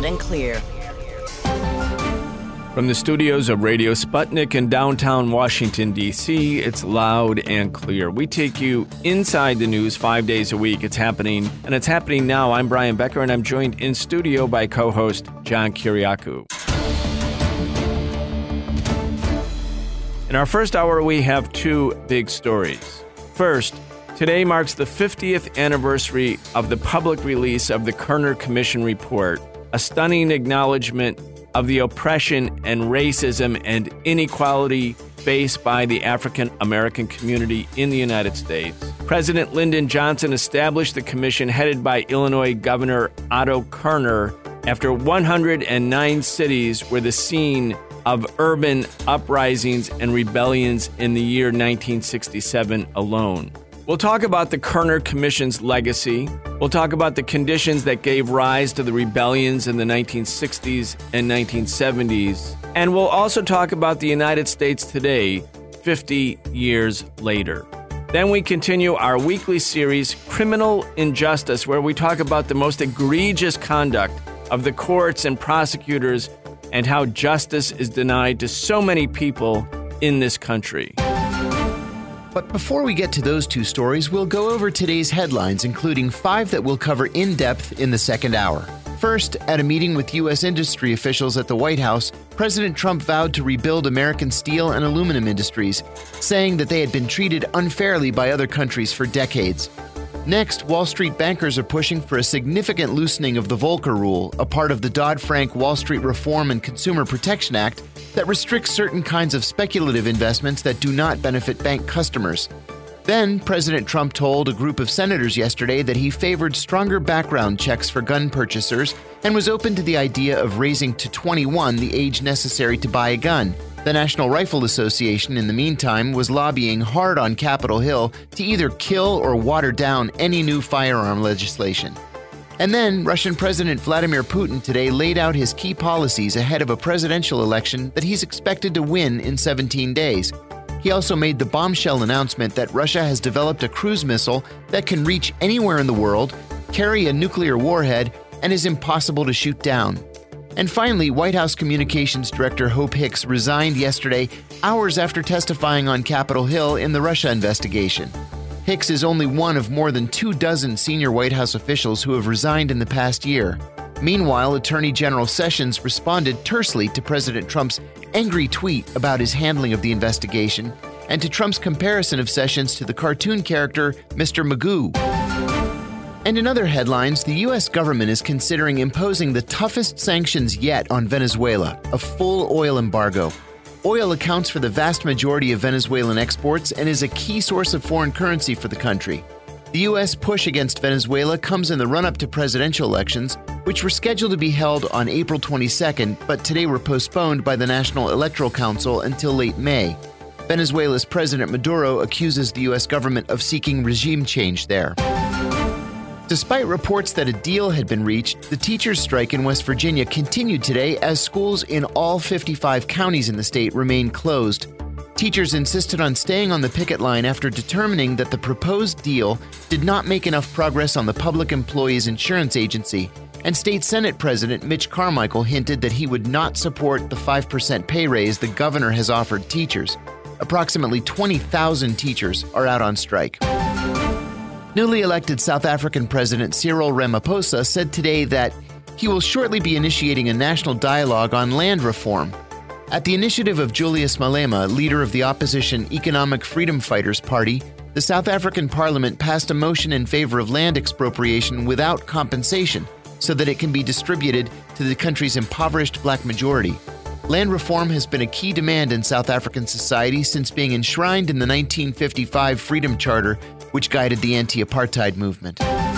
loud and clear. From the studios of Radio Sputnik in downtown Washington, D.C., it's loud and clear. We take you inside the news 5 days a week. It's happening, and it's happening now. I'm Brian Becker, and I'm joined in studio by co-host John Kiriakou. In our first hour, we have two big stories. First, today marks the 50th anniversary of the public release of the Kerner Commission report, a stunning acknowledgement of the oppression and racism and inequality faced by the African American community in the United States. President Lyndon Johnson established the commission headed by Illinois Governor Otto Kerner after 109 cities were the scene of urban uprisings and rebellions in the year 1967 alone. We'll talk about the Kerner Commission's legacy. We'll talk about the conditions that gave rise to the rebellions in the 1960s and 1970s. And we'll also talk about the United States today, 50 years later. Then we continue our weekly series, Criminal Injustice, where we talk about the most egregious conduct of the courts and prosecutors and how justice is denied to so many people in this country. But before we get to those two stories, we'll go over today's headlines, including 5 that we'll cover in depth in the second hour. First, at a meeting with U.S. industry officials at the White House, President Trump vowed to rebuild American steel and aluminum industries, saying that they had been treated unfairly by other countries for decades. Next, Wall Street bankers are pushing for a significant loosening of the Volcker Rule, a part of the Dodd-Frank Wall Street Reform and Consumer Protection Act that restricts certain kinds of speculative investments that do not benefit bank customers. Then, President Trump told a group of senators yesterday that he favored stronger background checks for gun purchasers and was open to the idea of raising to 21 the age necessary to buy a gun. The National Rifle Association, in the meantime, was lobbying hard on Capitol Hill to either kill or water down any new firearm legislation. And then, Russian President Vladimir Putin today laid out his key policies ahead of a presidential election that he's expected to win in 17 days. He also made the bombshell announcement that Russia has developed a cruise missile that can reach anywhere in the world, carry a nuclear warhead, and is impossible to shoot down. And finally, White House Communications Director Hope Hicks resigned yesterday, hours after testifying on Capitol Hill in the Russia investigation. Hicks is only one of more than 24 senior White House officials who have resigned in the past year. Meanwhile, Attorney General Sessions responded tersely to President Trump's angry tweet about his handling of the investigation and to Trump's comparison of Sessions to the cartoon character Mr. Magoo. And in other headlines, the U.S. government is considering imposing the toughest sanctions yet on Venezuela, a full oil embargo. Oil accounts for the vast majority of Venezuelan exports and is a key source of foreign currency for the country. The U.S. push against Venezuela comes in the run-up to presidential elections, which were scheduled to be held on April 22nd, but today were postponed by the National Electoral Council until late May. Venezuela's President Maduro accuses the U.S. government of seeking regime change there. Despite reports that a deal had been reached, the teachers' strike in West Virginia continued today as schools in all 55 counties in the state remain closed. Teachers insisted on staying on the picket line after determining that the proposed deal did not make enough progress on the Public Employees Insurance Agency, and State Senate President Mitch Carmichael hinted that he would not support the 5% pay raise the governor has offered teachers. Approximately 20,000 teachers are out on strike. Newly elected South African President Cyril Ramaphosa said today that he will shortly be initiating a national dialogue on land reform. At the initiative of Julius Malema, leader of the opposition Economic Freedom Fighters Party, the South African Parliament passed a motion in favor of land expropriation without compensation so that it can be distributed to the country's impoverished black majority. Land reform has been a key demand in South African society since being enshrined in the 1955 Freedom Charter, which guided the anti-apartheid movement.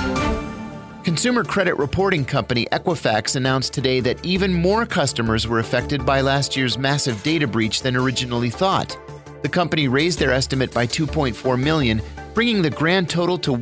Consumer credit reporting company Equifax announced today that even more customers were affected by last year's massive data breach than originally thought. The company raised their estimate by $2.4 million, bringing the grand total to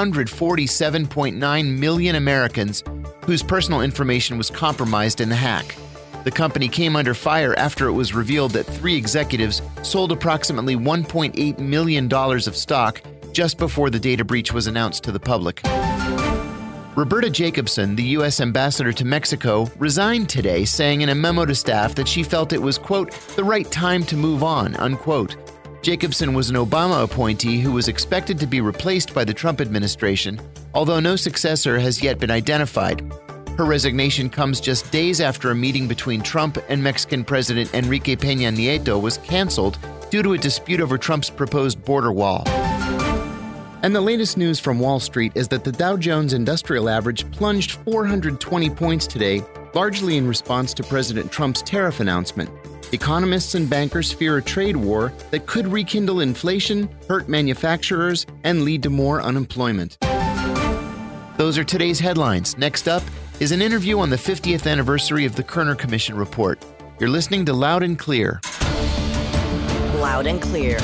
147.9 million Americans whose personal information was compromised in the hack. The company came under fire after it was revealed that 3 executives sold approximately $1.8 million of stock just before the data breach was announced to the public. Roberta Jacobson, the U.S. ambassador to Mexico, resigned today, saying in a memo to staff that she felt it was, quote, the right time to move on, unquote. Jacobson was an Obama appointee who was expected to be replaced by the Trump administration, although no successor has yet been identified. Her resignation comes just days after a meeting between Trump and Mexican President Enrique Peña Nieto was canceled due to a dispute over Trump's proposed border wall. And the latest news from Wall Street is that the Dow Jones Industrial Average plunged 420 points today, largely in response to President Trump's tariff announcement. Economists and bankers fear a trade war that could rekindle inflation, hurt manufacturers, and lead to more unemployment. Those are today's headlines. Next up is an interview on the 50th anniversary of the Kerner Commission report. You're listening to Loud and Clear. Loud and Clear.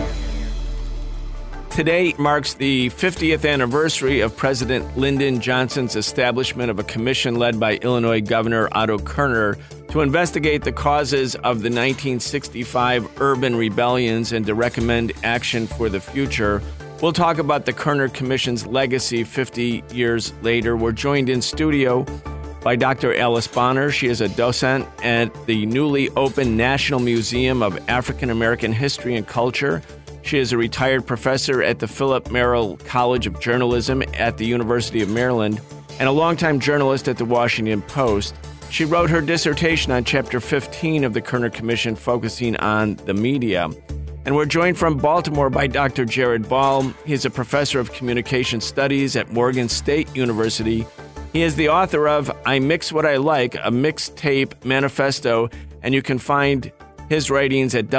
Today marks the 50th anniversary of President Lyndon Johnson's establishment of a commission led by Illinois Governor Otto Kerner to investigate the causes of the 1965 urban rebellions and to recommend action for the future. We'll talk about the Kerner Commission's legacy 50 years later. We're joined in studio by Dr. Alice Bonner. She is a docent at the newly opened National Museum of African American History and Culture. She is a retired professor at the Philip Merrill College of Journalism at the University of Maryland and a longtime journalist at the Washington Post. She wrote her dissertation on Chapter 15 of the Kerner Commission, focusing on the media. And we're joined from Baltimore by Dr. Jared Ball. He's a professor of communication studies at Morgan State University. He is the author of I Mix What I Like, a mixtape manifesto, and you can find his writings at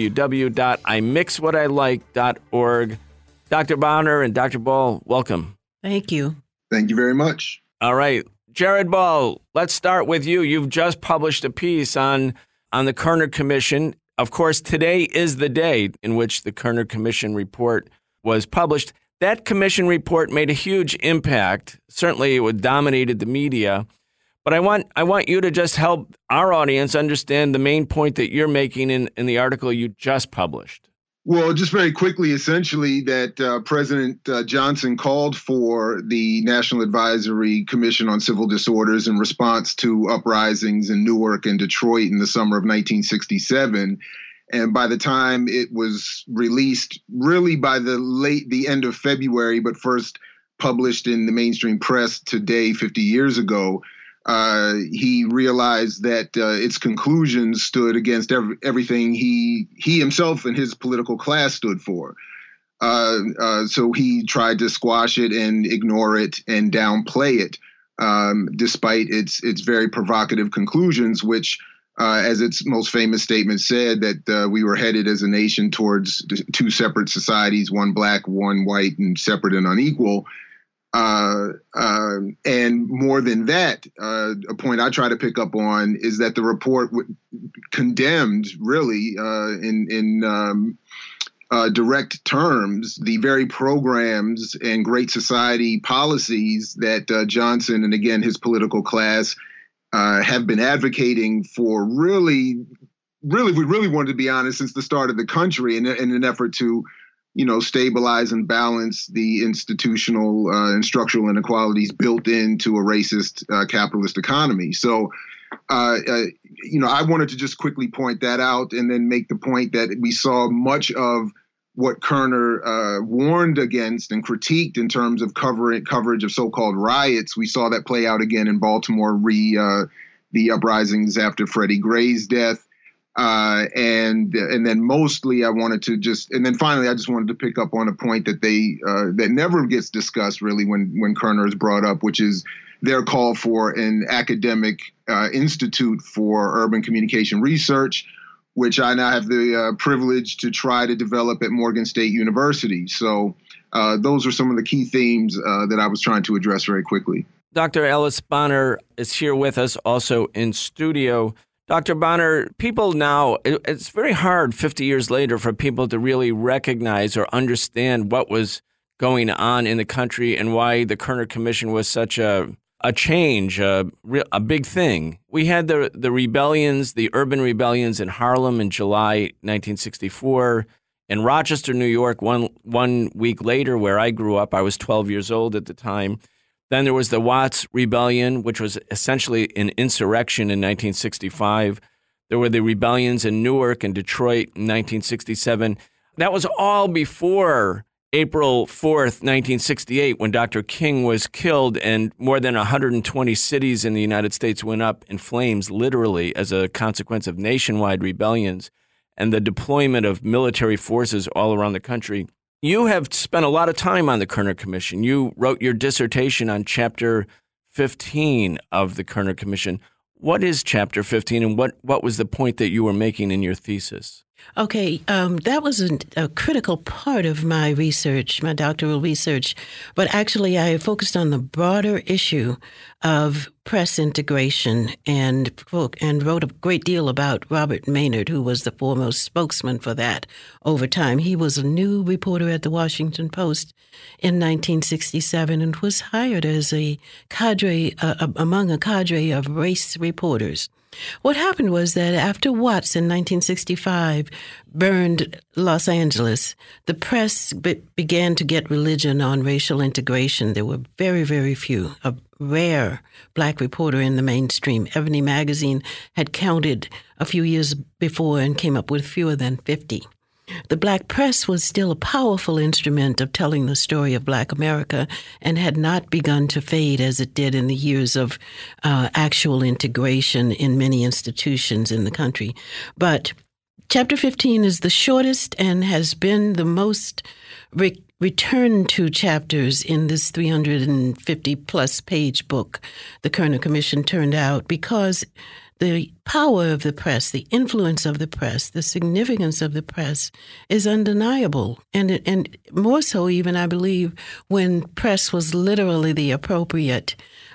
www.imixwhatilike.org. Dr. Bonner and Dr. Ball, welcome. Thank you. Thank you very much. All right. Jared Ball, let's start with you. You've just published a piece on the Kerner Commission. Of course, today is the day in which the Kerner Commission report was published. That commission report made a huge impact. Certainly, it dominated the media. But I want you to just help our audience understand the main point that you're making in the article you just published. Well, just very quickly, essentially, that President Johnson called for the National Advisory Commission on Civil Disorders in response to uprisings in Newark and Detroit in the summer of 1967. And by the time it was released, really by the end of February, but first published in the mainstream press today, 50 years ago, he realized that its conclusions stood against everything he himself and his political class stood for. So he tried to squash it and ignore it and downplay it, despite its very provocative conclusions, which, as its most famous statement said, that we were headed as a nation towards two separate societies, one black, one white, and separate and unequal. And more than that, a point I try to pick up on is that the report condemned, really, in direct terms, the very programs and Great Society policies that Johnson and, again, his political class have been advocating for really, if we really wanted to be honest, since the start of the country in an effort to stabilize and balance the institutional and structural inequalities built into a racist capitalist economy. So, I wanted to just quickly point that out and then make the point that we saw much of what Kerner warned against and critiqued in terms of coverage of so-called riots. We saw that play out again in Baltimore, the uprisings after Freddie Gray's death. And then mostly I wanted to finally I just wanted to pick up on a point that that never gets discussed really when Kerner is brought up, which is their call for an academic institute for urban communication research, which I now have the privilege to try to develop at Morgan State University. So those are some of the key themes that I was trying to address very quickly. Dr. Alice Bonner is here with us also in studio. Dr. Bonner, people now, it's very hard 50 years later for people to really recognize or understand what was going on in the country and why the Kerner Commission was such a change, a big thing. We had the rebellions, the urban rebellions in Harlem in July 1964. In Rochester, New York, one week later, where I grew up, I was 12 years old at the time. Then there was the Watts Rebellion, which was essentially an insurrection in 1965. There were the rebellions in Newark and Detroit in 1967. That was all before April 4th, 1968, when Dr. King was killed and more than 120 cities in the United States went up in flames, literally, as a consequence of nationwide rebellions and the deployment of military forces all around the country. You have spent a lot of time on the Kerner Commission. You wrote your dissertation on Chapter 15 of the Kerner Commission. What is Chapter 15, and what was the point that you were making in your thesis? Okay, that was a critical part of my research, my doctoral research. But actually, I focused on the broader issue of press integration and wrote a great deal about Robert Maynard, who was the foremost spokesman for that over time. He was a new reporter at the Washington Post in 1967 and was hired as a cadre, among a cadre of race reporters. What happened was that after Watts in 1965 burned Los Angeles, the press began to get religion on racial integration. There were very, very few, a rare black reporter in the mainstream. Ebony magazine had counted a few years before and came up with fewer than 50. The black press was still a powerful instrument of telling the story of Black America and had not begun to fade as it did in the years of actual integration in many institutions in the country. But Chapter 15 is the shortest and has been the most returned to chapters in this 350-plus page book the Kerner Commission turned out, because the power of the press, the influence of the press, the significance of the press is undeniable. And more so even, I believe, when press was literally the appropriate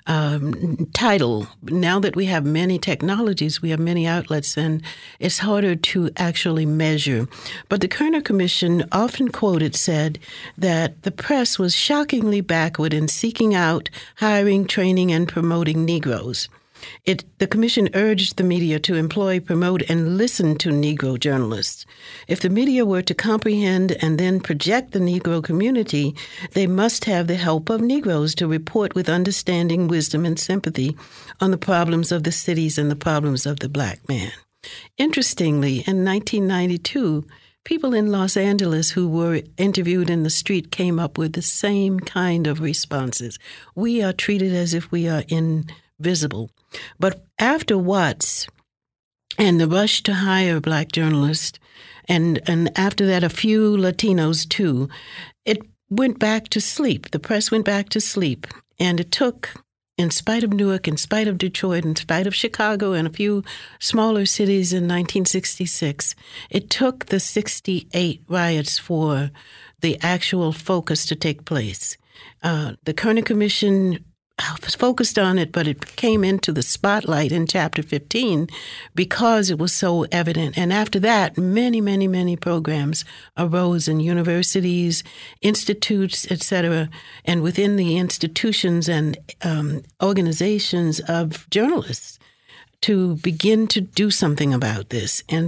title. Now that we have many technologies, we have many outlets, and it's harder to actually measure. But the Kerner Commission, often quoted, said that the press was shockingly backward in seeking out, hiring, training, and promoting Negroes. The commission urged the media to employ, promote, and listen to Negro journalists. If the media were to comprehend and then project the Negro community, they must have the help of Negroes to report with understanding, wisdom, and sympathy on the problems of the cities and the problems of the black man. Interestingly, in 1992, people in Los Angeles who were interviewed in the street came up with the same kind of responses. We are treated as if we are invisible. But after Watts and the rush to hire black journalists, and after that a few Latinos too, it went back to sleep. The press went back to sleep. And it took, in spite of Newark, in spite of Detroit, in spite of Chicago and a few smaller cities in 1966, it took the 68 riots for the actual focus to take place. The Kerner Commission focused on it, but it came into the spotlight in Chapter 15 because it was so evident. And after that, many, many, many programs arose in universities, institutes, etc., and within the institutions and organizations of journalists to begin to do something about this. And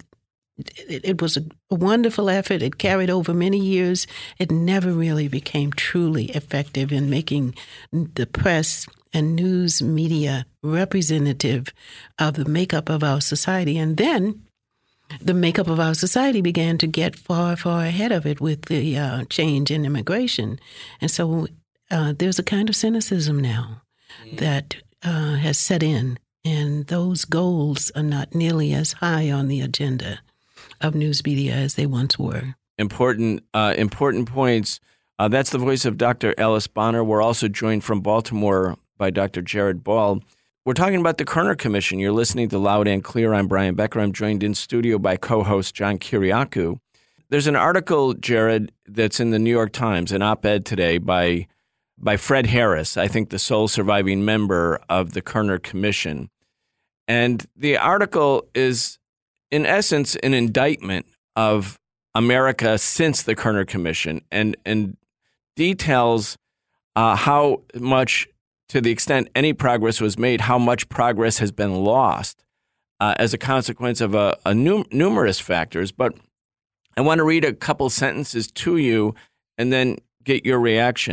it was a wonderful effort. It carried over many years. It never really became truly effective in making the press and news media representative of the makeup of our society. And then the makeup of our society began to get far, far ahead of it with the change in immigration. And so there's a kind of cynicism now that has set in, and those goals are not nearly as high on the agenda of news media as they once were. Important points. That's the voice of Dr. Alice Bonner. We're also joined from Baltimore by Dr. Jared Ball. We're talking about the Kerner Commission. You're listening to Loud and Clear. I'm Brian Becker. I'm joined in studio by co-host John Kiriakou. There's an article, Jared, that's in the New York Times, an op-ed today by Fred Harris, I think the sole surviving member of the Kerner Commission. And the article is, in essence, an indictment of America since the Kerner Commission, and details how much, to the extent any progress was made, how much progress has been lost as a consequence of numerous factors. But I want to read a couple sentences to you and then get your reaction.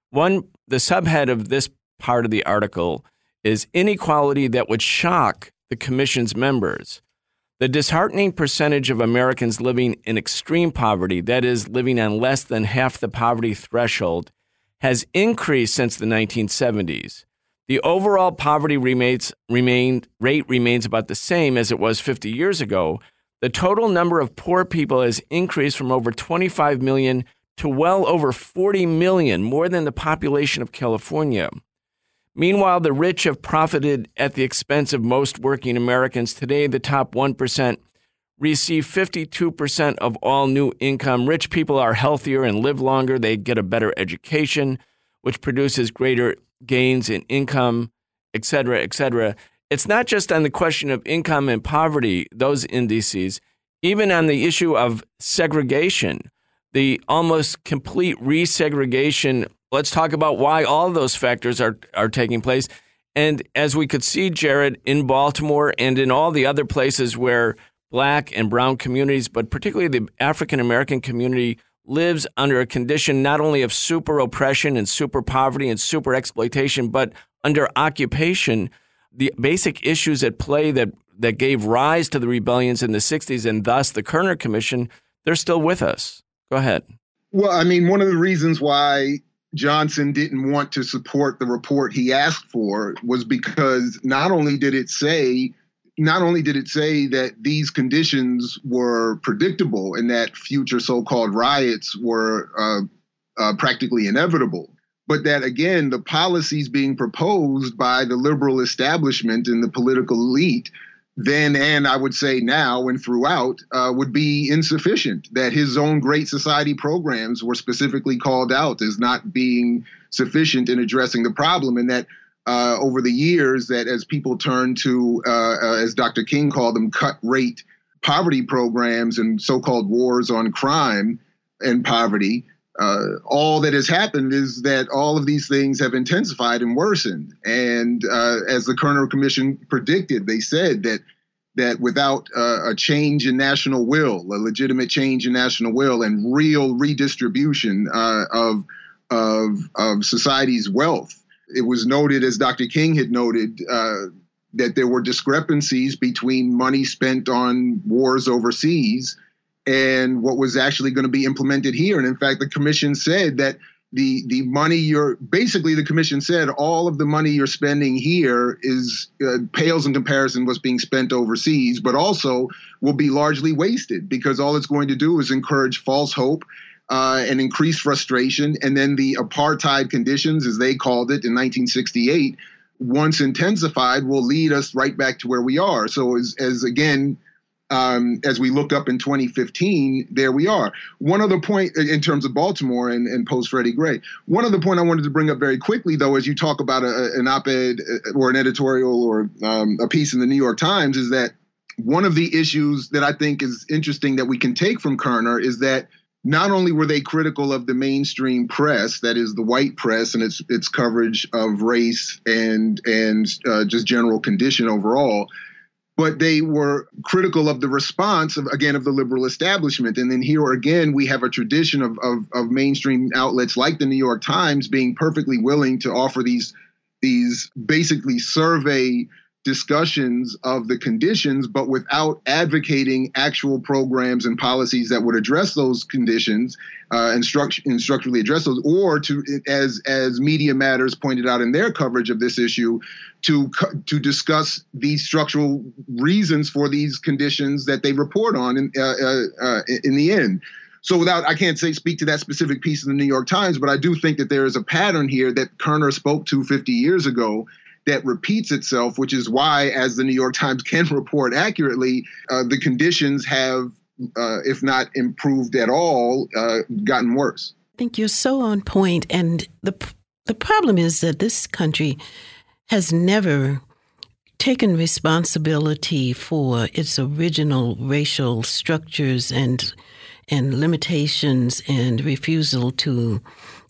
The subhead of this part of the article is inequality that would shock the commission's members. The disheartening percentage of Americans living in extreme poverty, that is, living on less than half the poverty threshold, has increased since the 1970s. The overall poverty rate remains about the same as it was 50 years ago. The total number of poor people has increased from over 25 million to well over 40 million, more than the population of California. Meanwhile, the rich have profited at the expense of most working Americans. Today, the top 1% receive 52% of all new income. Rich people are healthier and live longer. They get a better education, which produces greater gains in income, et cetera, et cetera. It's not just on the question of income and poverty, those indices, even on the issue of segregation, the almost complete resegregation. Let's talk about why all of those factors are taking place. And as we could see, Jared, in Baltimore and in all the other places where Black and brown communities, but particularly the African-American community, lives under a condition not only of super oppression and super poverty and super exploitation, but under occupation, the basic issues at play that gave rise to the rebellions in the 60s and thus the Kerner Commission, they're still with us. Go ahead. Well, I mean, one of the reasons why Johnson didn't want to support the report he asked for was because not only did it say that these conditions were predictable and that future so-called riots were practically inevitable, but that, again, the policies being proposed by the liberal establishment and the political elite then, and I would say now and throughout, would be insufficient, that his own Great Society programs were specifically called out as not being sufficient in addressing the problem, and that over the years, that as people turn to, as Dr. King called them, cut-rate poverty programs and so-called wars on crime and poverty, all that has happened is that all of these things have intensified and worsened. And as the Kerner Commission predicted, they said that without a change in national will, a legitimate change in national will and real redistribution of society's wealth, it was noted, as Dr. King had noted, that there were discrepancies between money spent on wars overseas and what was actually going to be implemented here. And in fact, the commission said that the money the commission said all of the money you're spending here is pales in comparison to what's being spent overseas, but also will be largely wasted because all it's going to do is encourage false hope and increase frustration. And then the apartheid conditions, as they called it in 1968, once intensified, will lead us right back to where we are. So as we look up in 2015, there we are. One other point in terms of Baltimore and post Freddie Gray. One other point I wanted to bring up very quickly, though, as you talk about an op-ed or an editorial or a piece in the New York Times, is that one of the issues that I think is interesting that we can take from Kerner is that not only were they critical of the mainstream press, that is the white press and its coverage of race and just general condition overall, but they were critical of the response of the liberal establishment. And then here again, we have a tradition of mainstream outlets like the New York Times being perfectly willing to offer these basically survey discussions of the conditions, but without advocating actual programs and policies that would address those conditions and structurally address those, or to, as Media Matters pointed out in their coverage of this issue, to discuss these structural reasons for these conditions that they report on in the end. So I can't speak to that specific piece in the New York Times, but I do think that there is a pattern here that Kerner spoke to 50 years ago that repeats itself, which is why, as the New York Times can report accurately, the conditions have, if not improved at all, gotten worse. I think you're so on point. And the problem is that this country has never taken responsibility for its original racial structures and limitations and refusal to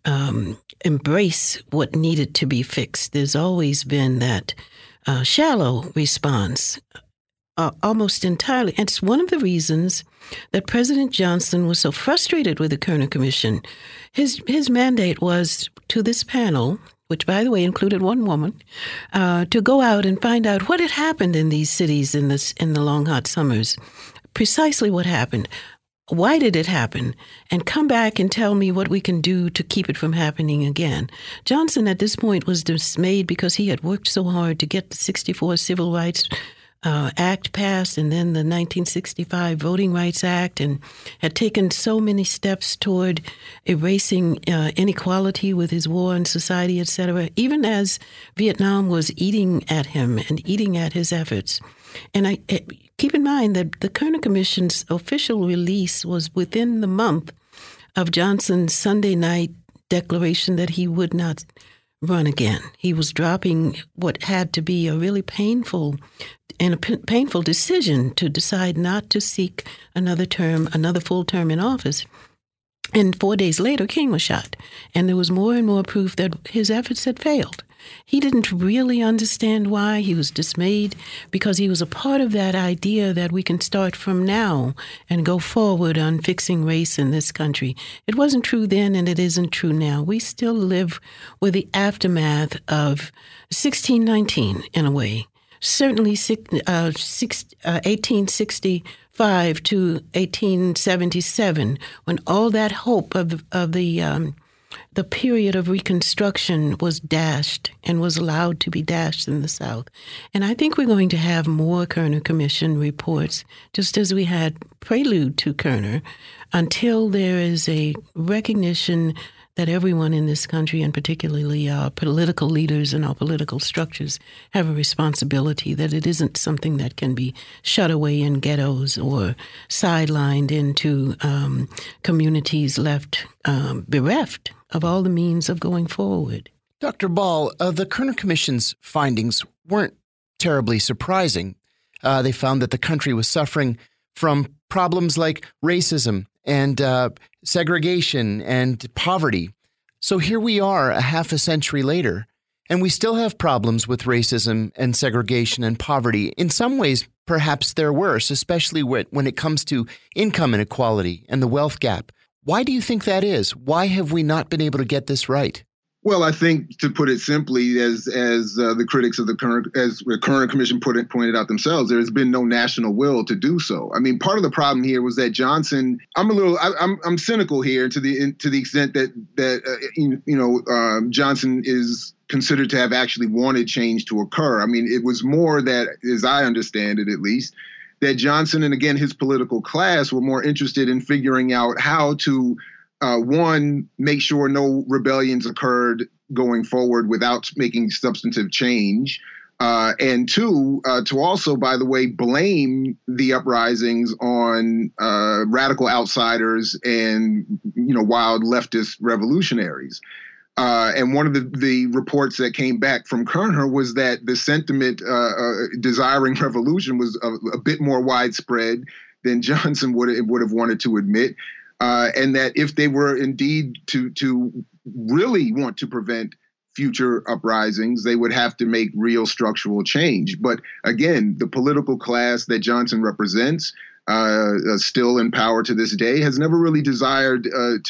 embrace what needed to be fixed. There's always been that shallow response almost entirely. And it's one of the reasons that President Johnson was so frustrated with the Kerner Commission. His mandate was to this panel, which, by the way, included one woman, to go out and find out what had happened in these cities in the long, hot summers, precisely what happened. Why did it happen? And come back and tell me what we can do to keep it from happening again. Johnson at this point was dismayed because he had worked so hard to get the 1964 Civil Rights Act passed and then the 1965 Voting Rights Act, and had taken so many steps toward erasing inequality with his war on society, etc., even as Vietnam was eating at him and eating at his efforts. And keep in mind that the Kerner Commission's official release was within the month of Johnson's Sunday night declaration that he would not run again. He was dropping what had to be a really painful decision to decide not to seek another full term in office. And 4 days later, King was shot. And there was more and more proof that his efforts had failed. He didn't really understand why. He was dismayed because he was a part of that idea that we can start from now and go forward on fixing race in this country. It wasn't true then, and it isn't true now. We still live with the aftermath of 1619 in a way. Certainly 1865 to 1877, when all that hope of the period of Reconstruction was dashed and was allowed to be dashed in the South. And I think we're going to have more Kerner Commission reports, just as we had prelude to Kerner, until there is a recognition that everyone in this country, and particularly our political leaders and our political structures, have a responsibility, that it isn't something that can be shut away in ghettos or sidelined into communities left bereft of all the means of going forward. Dr. Ball, the Kerner Commission's findings weren't terribly surprising. They found that the country was suffering from problems like racism and segregation and poverty. So here we are a half a century later, and we still have problems with racism and segregation and poverty. In some ways, perhaps they're worse, especially when it comes to income inequality and the wealth gap. Why do you think that is? Why have we not been able to get this right? Well, I think, to put it simply, as the critics of the Kerner Commission pointed out themselves, there has been no national will to do so. I mean, part of the problem here was that Johnson. I'm cynical here to the extent that Johnson is considered to have actually wanted change to occur. I mean, it was more that, as I understand it at least, that Johnson and again his political class were more interested in figuring out how to. One, make sure no rebellions occurred going forward without making substantive change. And two, to also, by the way, blame the uprisings on radical outsiders and, wild leftist revolutionaries. And one of the reports that came back from Kerner was that the sentiment desiring revolution was a bit more widespread than Johnson would have wanted to admit. And that if they were indeed to really want to prevent future uprisings, they would have to make real structural change. But again, the political class that Johnson represents, still in power to this day, has never really desired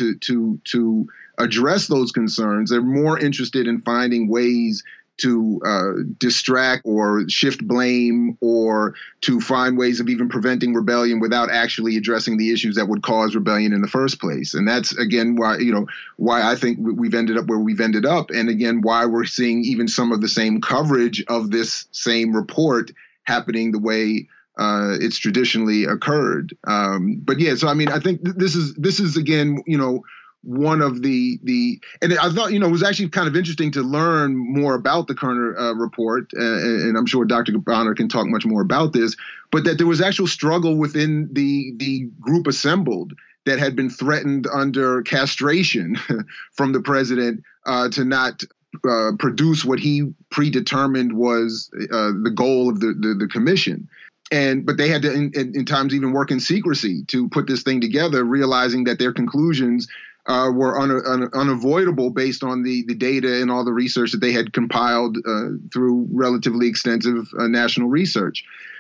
to address those concerns. They're more interested in finding ways to distract or shift blame, or to find ways of even preventing rebellion without actually addressing the issues that would cause rebellion in the first place. And that's, again, why I think we've ended up where we've ended up. And again, why we're seeing even some of the same coverage of this same report happening the way it's traditionally occurred. But yeah, so I mean, I think this is again, one of the and I thought, it was actually kind of interesting to learn more about the Kerner report, and I'm sure Dr. Bonner can talk much more about this, but that there was actual struggle within the group assembled that had been threatened under castration from the president to not produce what he predetermined was the goal of the commission. But they had to, in times, even work in secrecy to put this thing together, realizing that their conclusions were unavoidable based on the data and all the research that they had compiled through relatively extensive national research.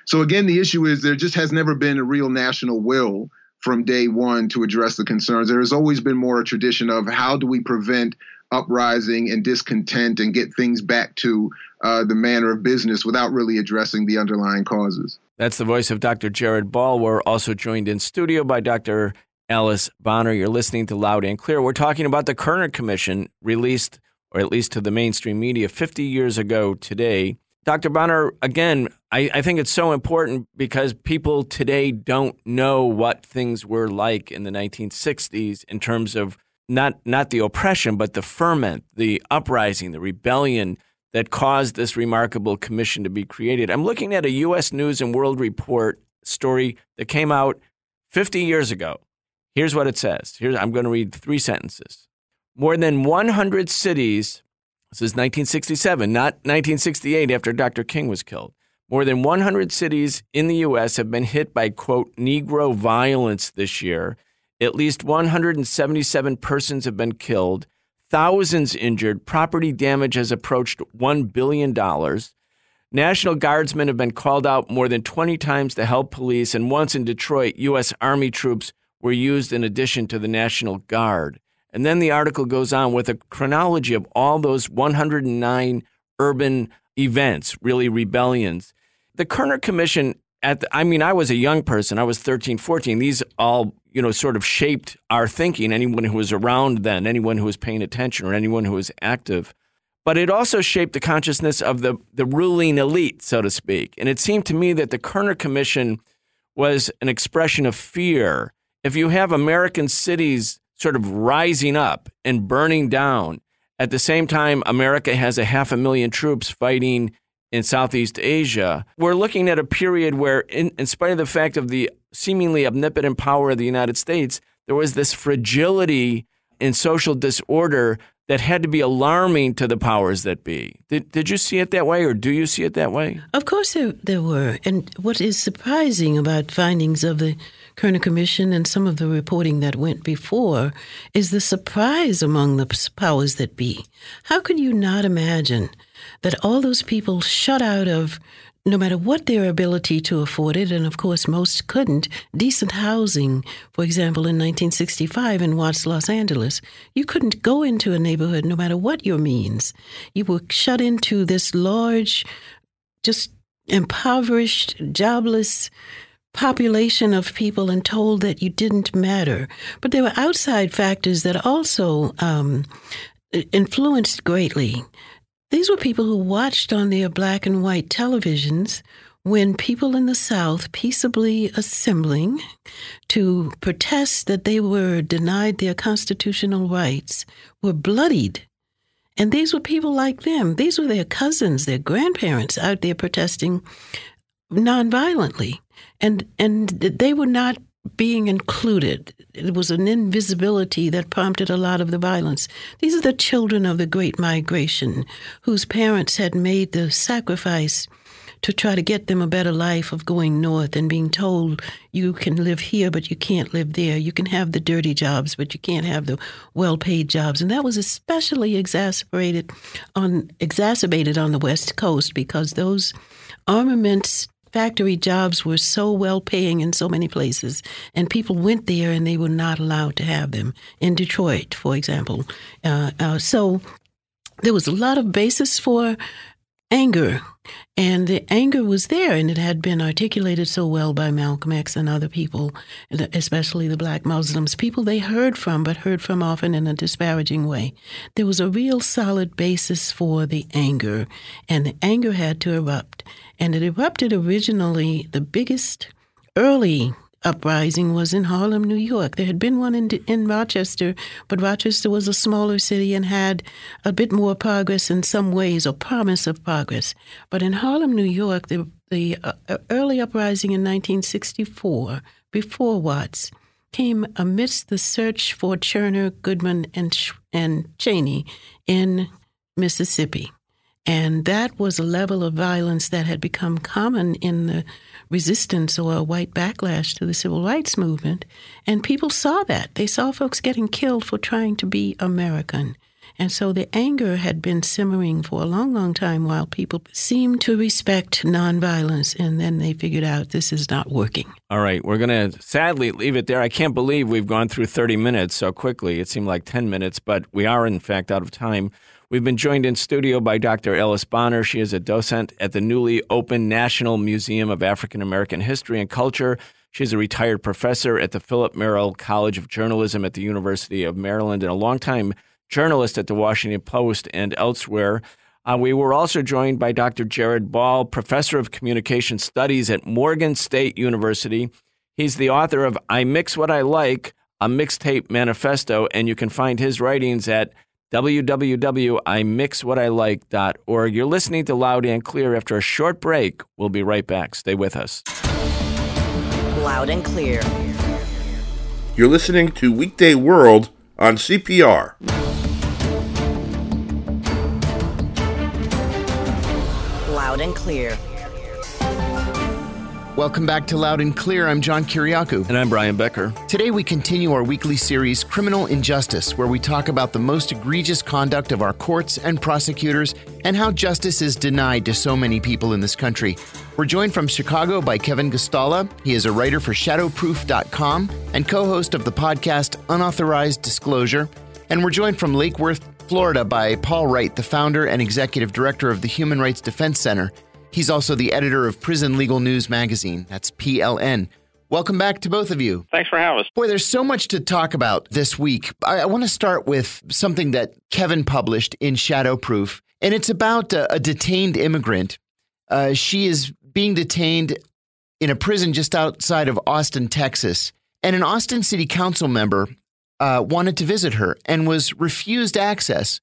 So again, the issue is there just has never been a real national will from day one to address the concerns. There has always been more a tradition of how do we prevent uprising and discontent and get things back to the manner of business without really addressing the underlying causes. That's the voice of Dr. Jared Ball. We're also joined in studio by Dr. Alice Bonner. You're listening to Loud and Clear. We're talking about the Kerner Commission, released, or at least to the mainstream media, 50 years ago today. Dr. Bonner, again, I think it's so important because people today don't know what things were like in the 1960s in terms of not the oppression, but the ferment, the uprising, the rebellion that caused this remarkable commission to be created. I'm looking at a U.S. News and World Report story that came out 50 years ago. Here's what it says. I'm going to read 3 sentences. More than 100 cities, this is 1967, not 1968 after Dr. King was killed. More than 100 cities in the U.S. have been hit by, quote, Negro violence this year. At least 177 persons have been killed, thousands injured, property damage has approached $1 billion. National Guardsmen have been called out more than 20 times to help police, and once in Detroit, U.S. Army troops were used in addition to the National Guard. And then the article goes on with a chronology of all those 109 urban events, really rebellions. The Kerner Commission, I was a young person. I was 13, 14. These all, sort of shaped our thinking, anyone who was around then, anyone who was paying attention or anyone who was active. But it also shaped the consciousness of the ruling elite, so to speak. And it seemed to me that the Kerner Commission was an expression of fear. If you have American cities sort of rising up and burning down, at the same time America has 500,000 troops fighting in Southeast Asia, we're looking at a period where, in spite of the fact of the seemingly omnipotent power of the United States, there was this fragility in social disorder that had to be alarming to the powers that be. Did you see it that way, or do you see it that way? Of course there were. And what is surprising about findings of the Kerner Commission and some of the reporting that went before is the surprise among the powers that be. How could you not imagine that all those people shut out of, no matter what their ability to afford it, and of course most couldn't, decent housing, for example, in 1965 in Watts, Los Angeles, you couldn't go into a neighborhood no matter what your means. You were shut into this large, just impoverished, jobless population of people and told that you didn't matter. But there were outside factors that also influenced greatly. These were people who watched on their black and white televisions when people in the South, peaceably assembling to protest that they were denied their constitutional rights, were bloodied. And these were people like them. These were their cousins, their grandparents out there protesting nonviolently. And they were not being included. It was an invisibility that prompted a lot of the violence. These are the children of the Great Migration whose parents had made the sacrifice to try to get them a better life of going north and being told you can live here, but you can't live there. You can have the dirty jobs, but you can't have the well-paid jobs. And that was especially exacerbated on the West Coast because those armaments factory jobs were so well-paying in so many places, and people went there and they were not allowed to have them. In Detroit, for example. So there was a lot of basis for anger, and the anger was there, and it had been articulated so well by Malcolm X and other people, especially the black Muslims, people they heard from, but heard from often in a disparaging way. There was a real solid basis for the anger, and the anger had to erupt. And it erupted originally, the biggest early uprising was in Harlem, New York. There had been one in Rochester, but Rochester was a smaller city and had a bit more progress in some ways, or promise of progress. But in Harlem, New York, the early uprising in 1964, before Watts, came amidst the search for Turner, Goodman, and Cheney in Mississippi. And that was a level of violence that had become common in the resistance or white backlash to the civil rights movement. And people saw that. They saw folks getting killed for trying to be American. And so the anger had been simmering for a long, long time while people seemed to respect nonviolence. And then they figured out this is not working. All right. We're going to sadly leave it there. I can't believe we've gone through 30 minutes so quickly. It seemed like 10 minutes, but we are, in fact, out of time. We've been joined in studio by Dr. Alice Bonner. She is a docent at the newly opened National Museum of African American History and Culture. She's a retired professor at the Philip Merrill College of Journalism at the University of Maryland and a longtime journalist at the Washington Post and elsewhere. We were also joined by Dr. Jared Ball, professor of communication studies at Morgan State University. He's the author of I Mix What I Like, a Mixtape Manifesto, and you can find his writings at www.imixwhatilike.org. You're listening to Loud and Clear. After a short break, we'll be right back. Stay with us. Loud and Clear. You're listening to Weekday World on CPR. Loud and Clear. Welcome back to Loud and Clear. I'm John Kiriakou. And I'm Brian Becker. Today we continue our weekly series, Criminal Injustice, where we talk about the most egregious conduct of our courts and prosecutors and how justice is denied to so many people in this country. We're joined from Chicago by Kevin Gustala. He is a writer for Shadowproof.com and co-host of the podcast Unauthorized Disclosure. And we're joined from Lake Worth, Florida by Paul Wright, the founder and executive director of the Human Rights Defense Center. He's also the editor of Prison Legal News magazine. That's PLN. Welcome back to both of you. Thanks for having us. Boy, there's so much to talk about this week. I want to start with something that Kevin published in Shadowproof, and it's about a detained immigrant. She is being detained in a prison just outside of Austin, Texas, and an Austin City Council member wanted to visit her and was refused access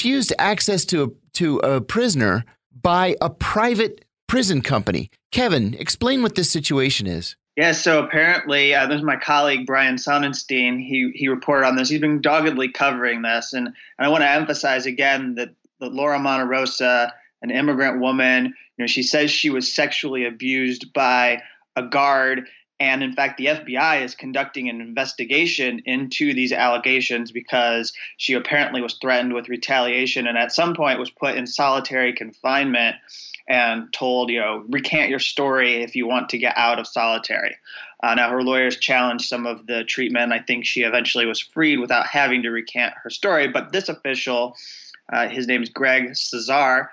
to a prisoner by a private prison company. Kevin, explain what this situation is. Yeah, so apparently, this is my colleague, Brian Sonnenstein. He reported on this. He's been doggedly covering this. And I want to emphasize again that Laura Monterosa, an immigrant woman, she says she was sexually abused by a guard. And in fact, the FBI is conducting an investigation into these allegations because she apparently was threatened with retaliation and at some point was put in solitary confinement and told, recant your story if you want to get out of solitary. Now, her lawyers challenged some of the treatment. I think she eventually was freed without having to recant her story. But this official, his name is Greg Cesar,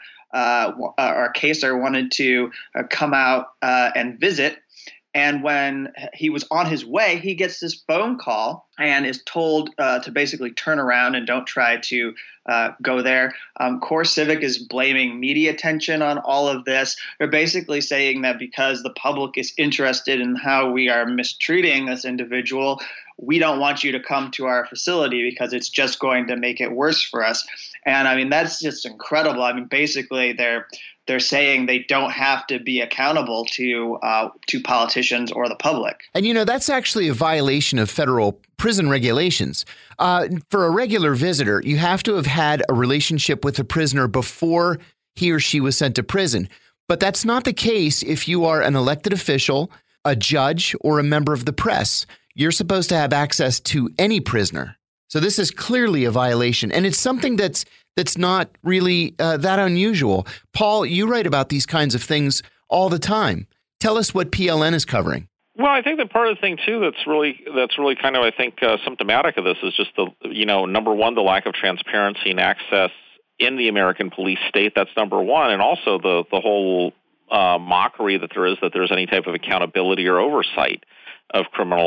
our caser, wanted to come out and visit. And when he was on his way, he gets this phone call and is told to basically turn around and don't try to go there. CoreCivic is blaming media attention on all of this. They're basically saying that because the public is interested in how we are mistreating this individual, we don't want you to come to our facility because it's just going to make it worse for us. And I mean, that's just incredible. I mean, basically they're saying they don't have to be accountable to politicians or the public. And, that's actually a violation of federal prison regulations. For a regular visitor, you have to have had a relationship with a prisoner before he or she was sent to prison. But that's not the case if you are an elected official, a judge, or a member of the press. You're supposed to have access to any prisoner. So this is clearly a violation, and it's something that's not really that unusual. Paul, you write about these kinds of things all the time. Tell us what PLN is covering. Well, I think that part of the thing too that's really kind of, I think, symptomatic of this is just the number one, the lack of transparency and access in the American police state. That's number one, and also the whole mockery that there's any type of accountability or oversight of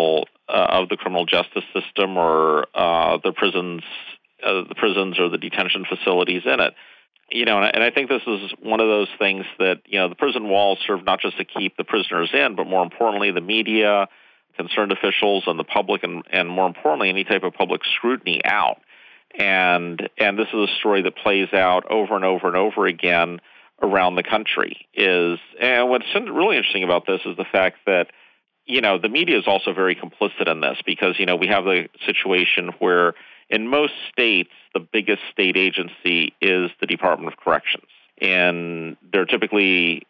the criminal justice system or the prisons or the detention facilities in it. And I think this is one of those things that, the prison walls serve not just to keep the prisoners in, but more importantly, the media, concerned officials, and the public, and more importantly, any type of public scrutiny out. And this is a story that plays out over and over and over again around the country. And what's really interesting about this is the fact that, the media is also very complicit in this because, we have the situation where in most states, the biggest state agency is the Department of Corrections. And they're typically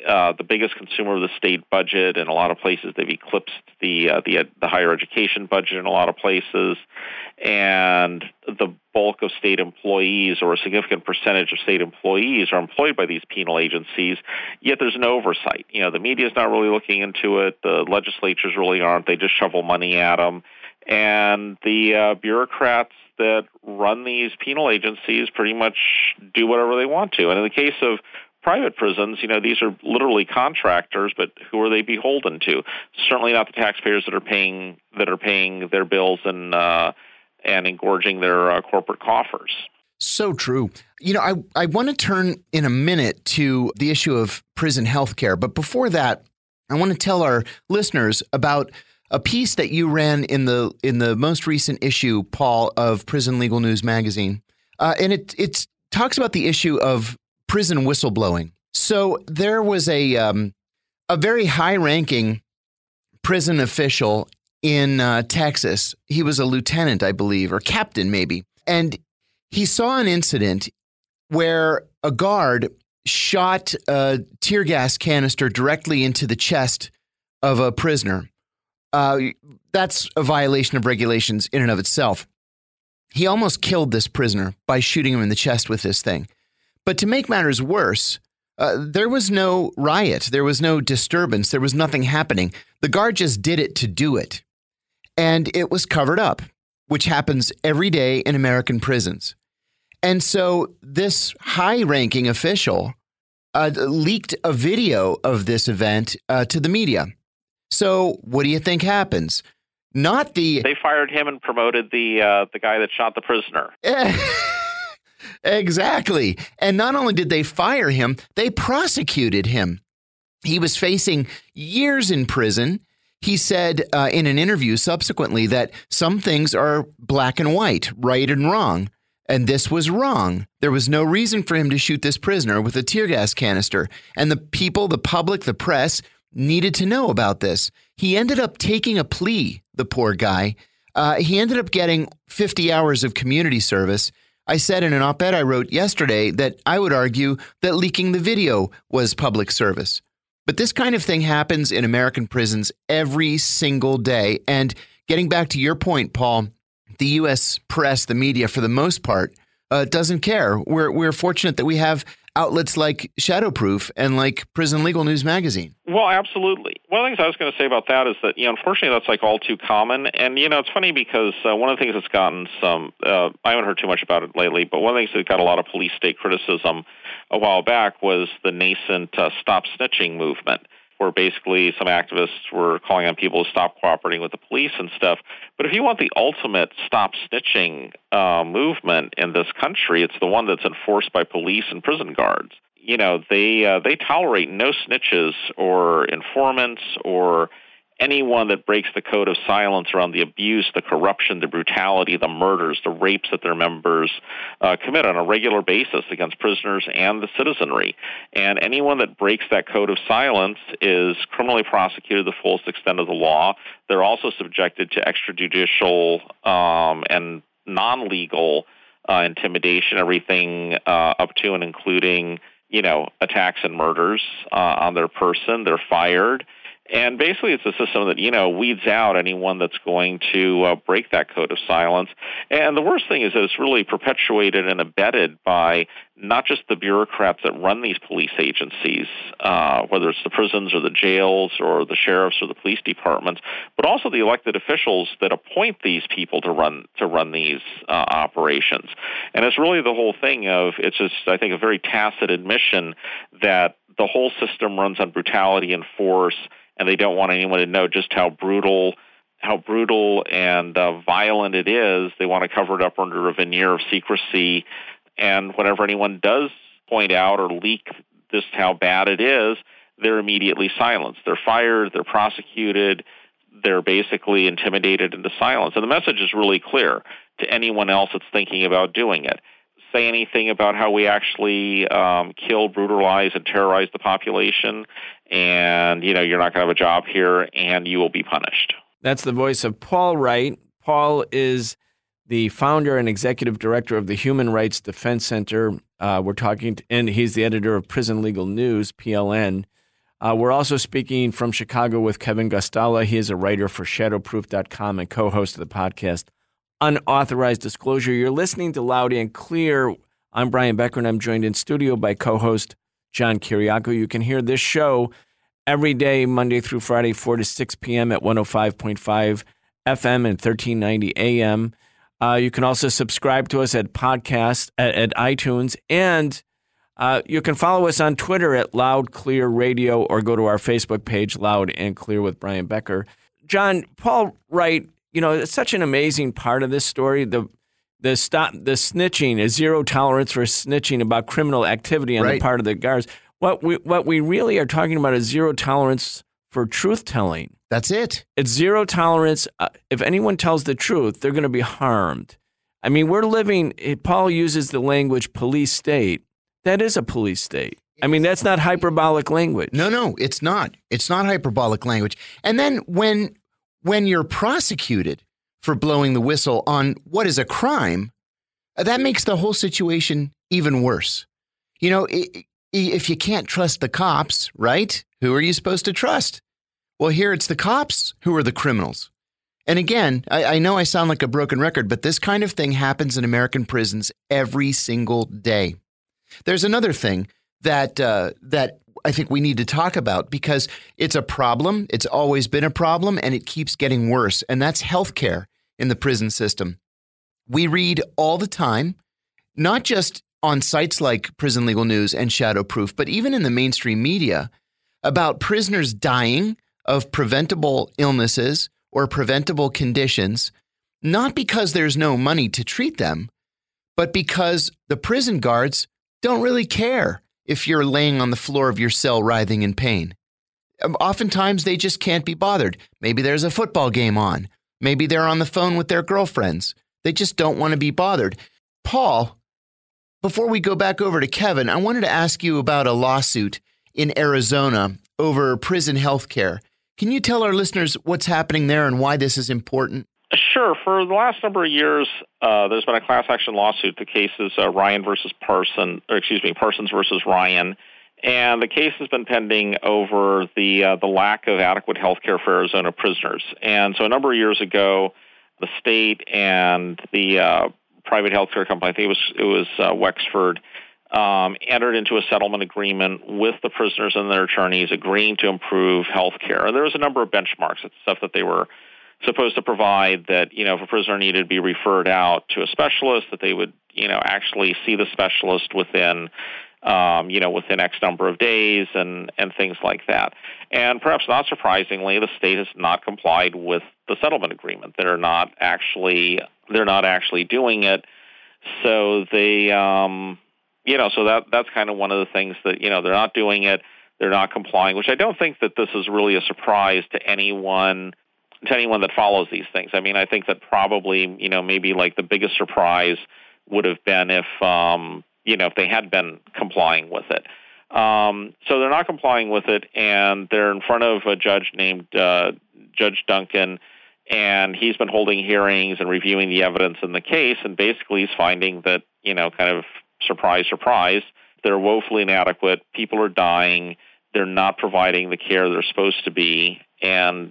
the biggest consumer of the state budget. In a lot of places, they've eclipsed the higher education budget in a lot of places, and the bulk of state employees, or a significant percentage of state employees, are employed by these penal agencies. Yet there's no oversight. The media's not really looking into it. The legislatures really aren't. They just shovel money at them, and the bureaucrats that run these penal agencies pretty much do whatever they want to. And in the case of private prisons, these are literally contractors, but who are they beholden to? Certainly not the taxpayers that are paying their bills and engorging their corporate coffers. So true. I want to turn in a minute to the issue of prison health care. But before that, I want to tell our listeners about a piece that you ran in the most recent issue, Paul, of Prison Legal News magazine. And it talks about the issue of prison whistleblowing. So there was a very high-ranking prison official in Texas. He was a lieutenant, I believe, or captain maybe. And he saw an incident where a guard shot a tear gas canister directly into the chest of a prisoner. That's a violation of regulations in and of itself. He almost killed this prisoner by shooting him in the chest with this thing. But to make matters worse, there was no riot. There was no disturbance. There was nothing happening. The guard just did it to do it. And it was covered up, which happens every day in American prisons. And so this high-ranking official leaked a video of this event to the media. So what do you think happens? They fired him and promoted the guy that shot the prisoner. Exactly. And not only did they fire him, they prosecuted him. He was facing years in prison. He said in an interview subsequently that some things are black and white, right and wrong. And this was wrong. There was no reason for him to shoot this prisoner with a tear gas canister. And the people, the public, the press needed to know about this. He ended up taking a plea, the poor guy. He ended up getting 50 hours of community service. I said in an op-ed I wrote yesterday that I would argue that leaking the video was public service. But this kind of thing happens in American prisons every single day. And getting back to your point, Paul, the U.S. press, the media, for the most part, doesn't care. We're fortunate that we have outlets like Shadowproof and like Prison Legal News magazine. Well, absolutely. One of the things I was going to say about that is that, unfortunately, that's like all too common. And, it's funny because one of the things that's gotten some, I haven't heard too much about it lately, but one of the things that got a lot of police state criticism a while back was the nascent Stop Snitching movement, where basically some activists were calling on people to stop cooperating with the police and stuff. But if you want the ultimate stop snitching movement in this country, it's the one that's enforced by police and prison guards. They tolerate no snitches or informants or anyone that breaks the code of silence around the abuse, the corruption, the brutality, the murders, the rapes that their members commit on a regular basis against prisoners and the citizenry. And anyone that breaks that code of silence is criminally prosecuted to the fullest extent of the law. They're also subjected to extrajudicial and non-legal intimidation, everything up to and including, attacks and murders on their person. They're fired. And basically, it's a system that, weeds out anyone that's going to break that code of silence. And the worst thing is that it's really perpetuated and abetted by not just the bureaucrats that run these police agencies, whether it's the prisons or the jails or the sheriffs or the police departments, but also the elected officials that appoint these people to run these operations. And it's really the whole thing of, it's just, I think, a very tacit admission that the whole system runs on brutality and force, and they don't want anyone to know just how brutal and violent it is. They want to cover it up under a veneer of secrecy, and whenever anyone does point out or leak just how bad it is, they're immediately silenced. They're fired, they're prosecuted, they're basically intimidated into silence. And the message is really clear to anyone else that's thinking about doing it. Say anything about how we actually kill, brutalize, and terrorize the population, and you're not going to have a job here, and you will be punished. That's the voice of Paul Wright. Paul is the founder and executive director of the Human Rights Defense Center. And he's the editor of Prison Legal News, PLN. We're also speaking from Chicago with Kevin Gustala. He is a writer for Shadowproof.com and co-host of the podcast Unauthorized Disclosure. You're listening to Loud and Clear. I'm Brian Becker, and I'm joined in studio by co-host John Kiriakou. You can hear this show every day, Monday through Friday, 4 to 6 p.m. at 105.5 FM and 1390 AM. You can also subscribe to us at podcast at iTunes, and you can follow us on Twitter at Loud Clear Radio, or go to our Facebook page, Loud and Clear with Brian Becker. John, Paul Wright, it's such an amazing part of this story. The snitching is zero tolerance for snitching about criminal activity on the part of the guards. What we really are talking about is zero tolerance for truth telling. That's it. It's zero tolerance. If anyone tells the truth, they're going to be harmed. I mean, Paul uses the language police state. That is a police state. I mean, that's not hyperbolic language. No, it's not. It's not hyperbolic language. And then when you're prosecuted for blowing the whistle on what is a crime, that makes the whole situation even worse. If you can't trust the cops, right? Who are you supposed to trust? Well, here it's the cops who are the criminals. And again, I know I sound like a broken record, but this kind of thing happens in American prisons every single day. There's another thing that I think we need to talk about, because it's a problem. It's always been a problem, and it keeps getting worse. And that's healthcare in the prison system. We read all the time, not just on sites like Prison Legal News and Shadowproof, but even in the mainstream media, about prisoners dying of preventable illnesses or preventable conditions, not because there's no money to treat them, but because the prison guards don't really care if you're laying on the floor of your cell writhing in pain. Oftentimes, they just can't be bothered. Maybe there's a football game on. Maybe they're on the phone with their girlfriends. They just don't want to be bothered. Paul, before we go back over to Kevin, I wanted to ask you about a lawsuit in Arizona over prison health care. Can you tell our listeners what's happening there and why this is important? Sure. For the last number of years, there's been a class action lawsuit. The case is Parsons versus Ryan, and the case has been pending over the lack of adequate health care for Arizona prisoners. And so a number of years ago, the state and the private health care company, I think it was Wexford, entered into a settlement agreement with the prisoners and their attorneys, agreeing to improve health care. And there was a number of benchmarks. It's stuff that they were supposed to provide, that, if a prisoner needed to be referred out to a specialist, that they would, actually see the specialist within X number of days and things like that. And perhaps not surprisingly, the state has not complied with the settlement agreement. They're not actually doing it. So they, that's kind of one of the things that, they're not doing it. They're not complying, which I don't think that this is really a surprise to anyone that follows these things. I mean, I think that probably, maybe like the biggest surprise would have been if they had been complying with it. So they're not complying with it, and they're in front of a judge named Judge Duncan, and he's been holding hearings and reviewing the evidence in the case, and basically he's finding that, kind of surprise, surprise, they're woefully inadequate, people are dying, they're not providing the care they're supposed to be, and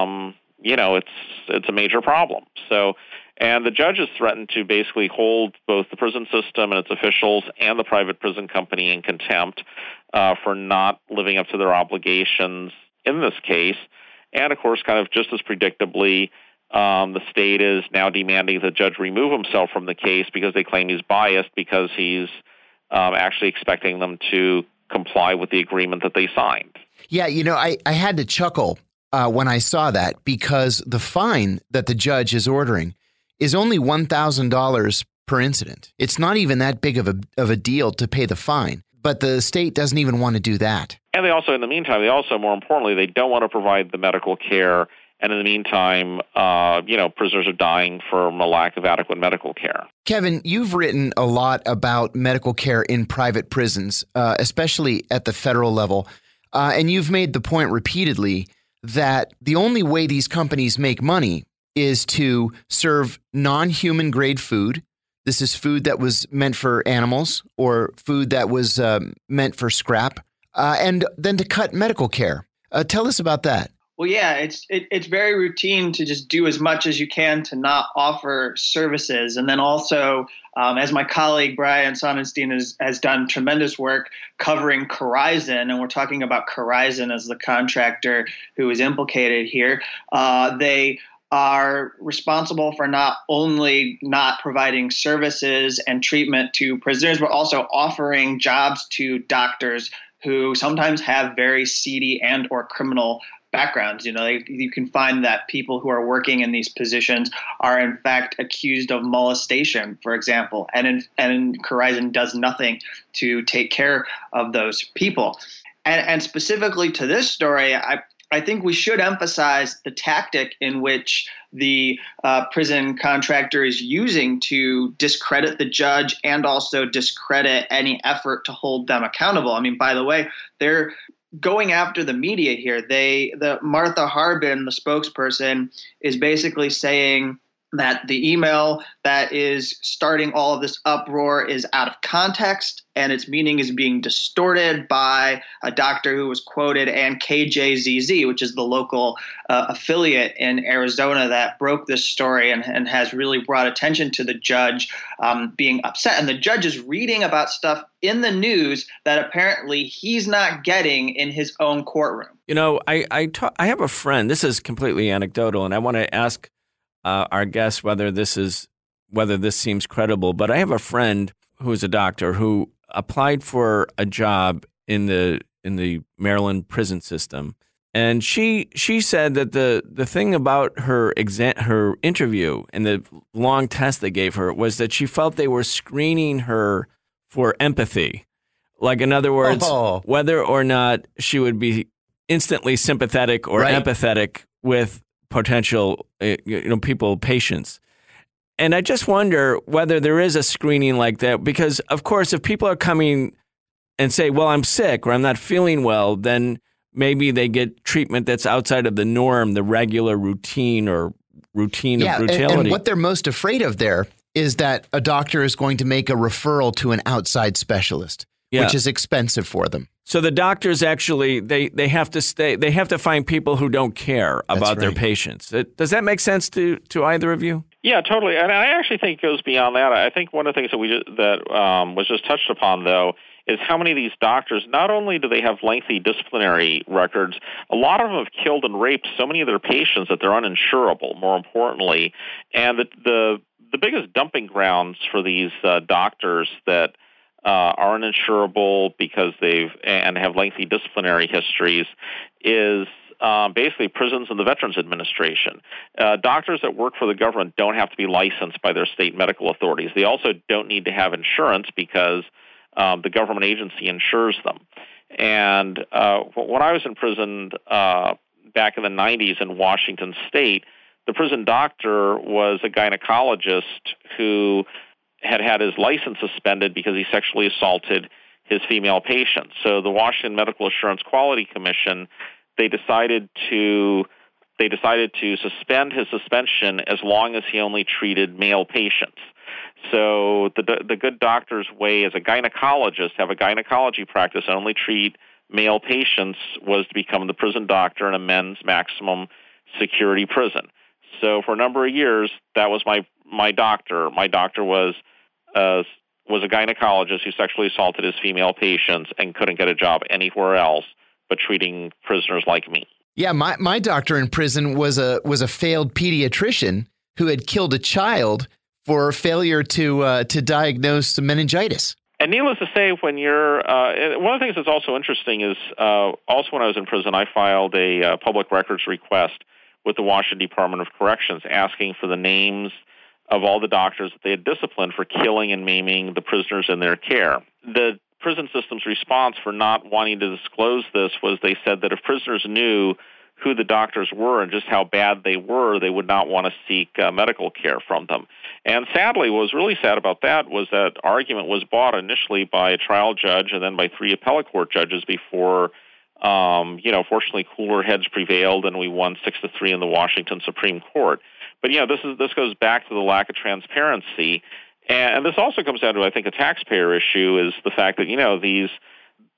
it's a major problem. So, and the judge has threatened to basically hold both the prison system and its officials and the private prison company in contempt for not living up to their obligations in this case. And of course, kind of just as predictably, the state is now demanding the judge remove himself from the case because they claim he's biased, because he's actually expecting them to comply with the agreement that they signed. Yeah, I had to chuckle when I saw that, because the fine that the judge is ordering is only $1,000 per incident. It's not even that big of a deal to pay the fine, but the state doesn't even want to do that. And they also, in the meantime, more importantly, they don't want to provide the medical care. And in the meantime, prisoners are dying from a lack of adequate medical care. Kevin, you've written a lot about medical care in private prisons, especially at the federal level. And you've made the point repeatedly that the only way these companies make money is to serve non-human grade food. This is food that was meant for animals or food that was meant for scrap. and then to cut medical care. Tell us about that. Well, yeah, it's very routine to just do as much as you can to not offer services. And then also, as my colleague Brian Sonnenstein has done tremendous work covering Corizon, and we're talking about Corizon as the contractor who is implicated here, they are responsible for not only not providing services and treatment to prisoners, but also offering jobs to doctors who sometimes have very seedy and or criminal backgrounds. You can find that people who are working in these positions are in fact accused of molestation, for example, and Corizon does nothing to take care of those people. And specifically to this story, I think we should emphasize the tactic in which the prison contractor is using to discredit the judge and also discredit any effort to hold them accountable. I mean, by the way, they're going after the media here. The Martha Harbin, the spokesperson, is basically saying that the email that is starting all of this uproar is out of context and its meaning is being distorted by a doctor who was quoted, and KJZZ, which is the local affiliate in Arizona that broke this story and has really brought attention to the judge being upset. And the judge is reading about stuff in the news that apparently he's not getting in his own courtroom. I have a friend, this is completely anecdotal, and I want to ask our guest whether this seems credible, but I have a friend who is a doctor who applied for a job in the Maryland prison system, and she said that the thing about her interview and the long test they gave her was that she felt they were screening her for empathy, like in other words, whether or not she would be instantly sympathetic or empathetic with potential, patients. And I just wonder whether there is a screening like that, because of course, if people are coming and say, well, I'm sick or I'm not feeling well, then maybe they get treatment that's outside of the norm, the regular routine of brutality. And what they're most afraid of there is that a doctor is going to make a referral to an outside specialist, which is expensive for them. So the doctors actually, they have to find people who don't care about their patients. Does that make sense to either of you? Yeah, totally. And I actually think it goes beyond that. I think one of the things that was just touched upon, though, is how many of these doctors, not only do they have lengthy disciplinary records, a lot of them have killed and raped so many of their patients that they're uninsurable, more importantly. And the biggest dumping grounds for these doctors that are uninsurable because and have lengthy disciplinary histories is basically prisons and the Veterans Administration. Doctors that work for the government don't have to be licensed by their state medical authorities. They also don't need to have insurance because the government agency insures them. And when I was in prison back in the 90s in Washington State, the prison doctor was a gynecologist who had his license suspended because he sexually assaulted his female patients. So the Washington Medical Assurance Quality Commission, they decided to suspend his suspension as long as he only treated male patients. So the good doctor's way as a gynecologist, have a gynecology practice and only treat male patients, was to become the prison doctor in a men's maximum security prison. So for a number of years, that was my doctor. My doctor was a gynecologist who sexually assaulted his female patients and couldn't get a job anywhere else but treating prisoners like me. Yeah, my doctor in prison was a failed pediatrician who had killed a child for failure to diagnose meningitis. And needless to say, when you're one of the things that's also interesting is also when I was in prison, I filed a public records request with the Washington Department of Corrections asking for the names of all the doctors that they had disciplined for killing and maiming the prisoners in their care. The prison system's response for not wanting to disclose this was they said that if prisoners knew who the doctors were and just how bad they were, they would not want to seek medical care from them. And sadly, what was really sad about that was that argument was bought initially by a trial judge and then by 3 appellate court judges before, fortunately cooler heads prevailed and we won 6-3 in the Washington Supreme Court. But this goes back to the lack of transparency, and this also comes down to, I think, a taxpayer issue, is the fact that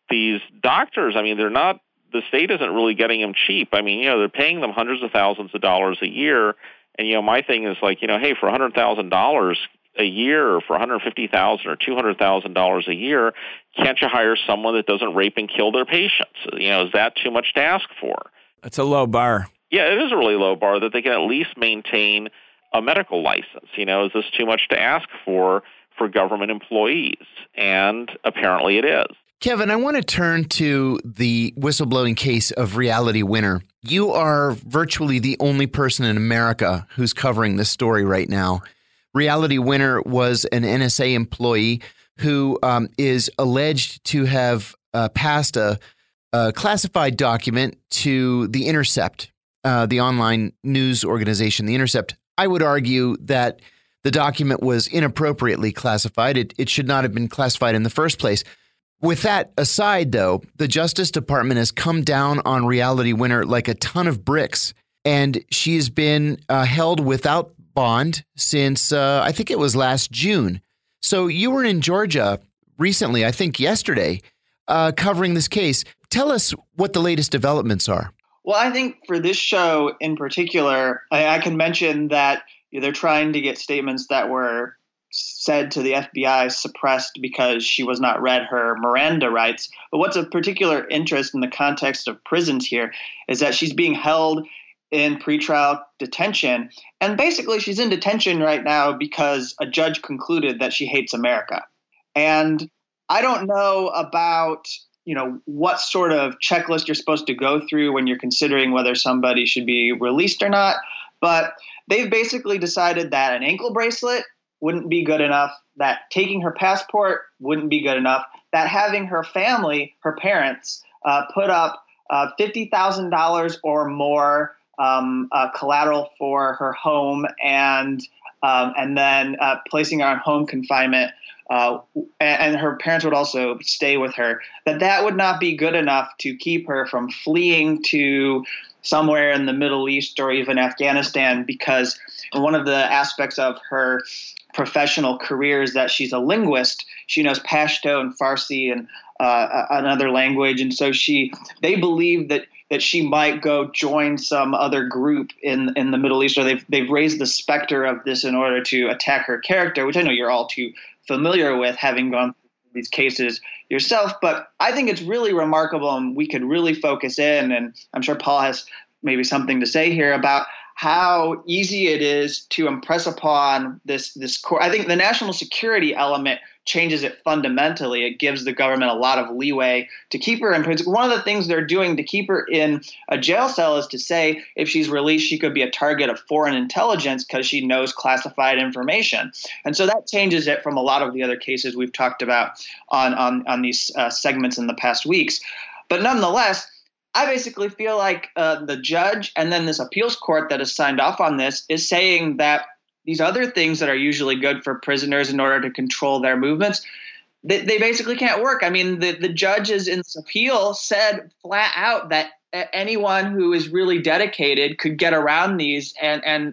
these doctors, I mean, the state isn't really getting them cheap. I mean, they're paying them hundreds of thousands of dollars a year. And, my thing is like, hey, for $100,000 a year or for $150,000 or $200,000 a year, can't you hire someone that doesn't rape and kill their patients? Is that too much to ask for? That's a low bar. Yeah, it is a really low bar that they can at least maintain a medical license. Is this too much to ask for government employees? And apparently it is. Kevin, I want to turn to the whistleblowing case of Reality Winner. You are virtually the only person in America who's covering this story right now. Reality Winner was an NSA employee who is alleged to have passed a classified document to The Intercept, the online news organization, The Intercept. I would argue that the document was inappropriately classified. It should not have been classified in the first place. With that aside, though, the Justice Department has come down on Reality Winner like a ton of bricks, and she has been held without bond since I think it was last June. So you were in Georgia recently, I think yesterday, covering this case. Tell us what the latest developments are. Well, I think for this show in particular, I can mention that they're trying to get statements that were said to the FBI suppressed because she was not read her Miranda rights. But what's of particular interest in the context of prisons here is that she's being held in pretrial detention. And basically, she's in detention right now because a judge concluded that she hates America. And I don't know about what sort of checklist you're supposed to go through when you're considering whether somebody should be released or not. But they've basically decided that an ankle bracelet wouldn't be good enough, that taking her passport wouldn't be good enough, that having her family, her parents, put up $50,000 or more collateral for her home and then placing her on home confinement, and her parents would also stay with her, that would not be good enough to keep her from fleeing to somewhere in the Middle East or even Afghanistan, because one of the aspects of her professional career is that she's a linguist. She knows Pashto and Farsi and another language. And so they believe that she might go join some other group in the Middle East, or they've raised the specter of this in order to attack her character, which I know you're all too familiar with, having gone through these cases yourself. But I think it's really remarkable, and we could really focus in, and I'm sure Paul has maybe something to say here about how easy it is to impress upon this core. I think the national security element changes it fundamentally. It gives the government a lot of leeway to keep her in prison. One of the things they're doing to keep her in a jail cell is to say if she's released, she could be a target of foreign intelligence because she knows classified information. And so that changes it from a lot of the other cases we've talked about on these segments in the past weeks. But nonetheless, I basically feel like the judge and then this appeals court that has signed off on this is saying that these other things that are usually good for prisoners in order to control their movements, they basically can't work. I mean, the judges in this appeal said flat out that anyone who is really dedicated could get around these and